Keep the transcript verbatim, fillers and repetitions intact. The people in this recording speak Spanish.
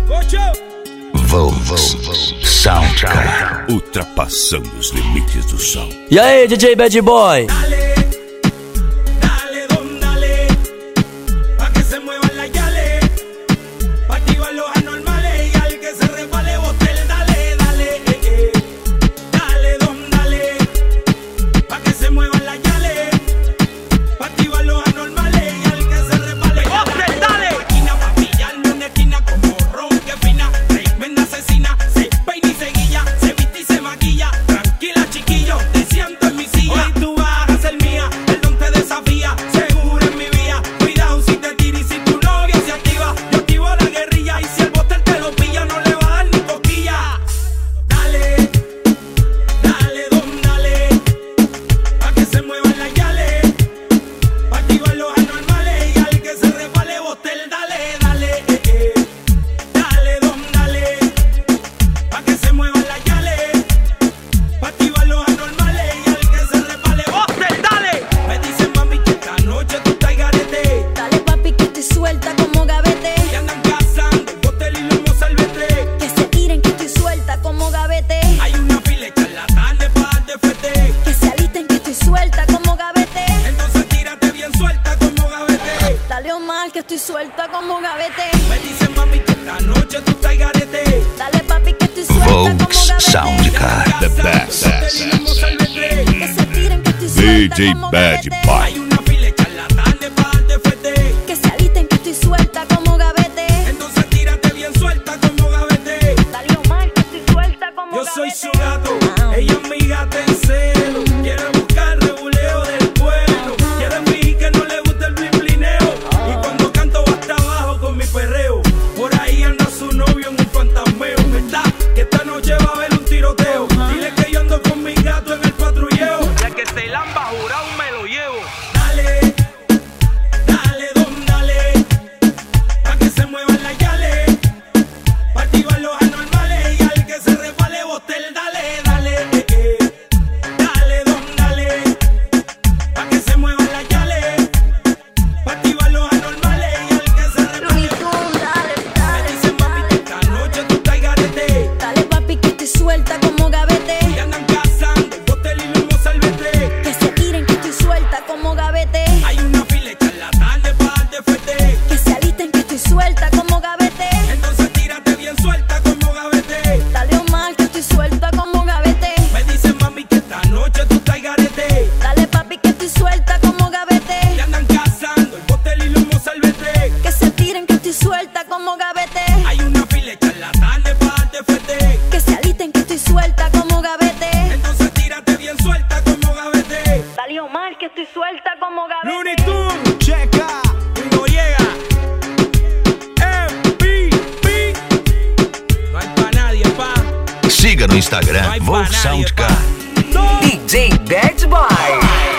Volks Soundcar, ultrapassando os limites do som. E aí, D J Bad Boy? Que estoy suelta como gavete. Me dicen mami que esta noche tú estás garete. Dale papi que estoy suelta Volks como gavete. Soundcar, the best. Que se tiren que estoy suelta D J como Bad gavete. Boy. Hay una fila de charlatanes para darte fete. Que se alisten que estoy suelta como gavete. Entonces tírate bien suelta como gavete. Dale Omar que estoy suelta como Yo gavete. soy su gato, ella es mi gata en celo. Quiere buscar reguleo del pueblo. Quiere fingir que no le gusta el blimblineo. Y cuando canto va hasta abajo con mi perreo. Por ahí anda su novio en un fantasmeo. ¿Verdad? Que esta noche va a haber un tiroteo. Dile que yo ando con mi gato en el patrulleo. Ya que se lamba jurado me lo llevo. Dale, dale, don, dale. Pa' que se muevan las yales. Pa' activar los anormales. Y al que se resbale botel, dale, dale. Eh, eh. Dale, don, dale. Pa' que se muevan las yales. Pa' activar los anormales. Y al que se resbale. Looney Tunes, dale, Me dale. dicen mami que esta noche tú estás garete. Dale papi que estoy suelta como gavete. Y andan cazando botel y lumo salvete. Que se tiren que estoy suelta como gavete. Hay una fila de charlatanes para darte fete. Que se alisten que estoy suelta como gavete. Entonces tírate bien suelta como gavete. Dale Omar que estoy suelta como gavete. Me dicen mami que esta noche tú estás garete. Dale papi que estoy suelta como Y gavete. andan cazando botel y lumo salvete. Que se tiren que estoy suelta como gavete. Hay una fila de charlatanes para darte fete. Que se alisten que estoy suelta como gavete. Entonces tírate bien suelta como gavete. Dale Omar que estoy suelta como gavete. Looney Tunes, checa, y no llega. M V P. No hay pa' nadie, pa. Siga no No Instagram, hay pa' Volks nadie, Soundcar. pa. D J Bad Boy.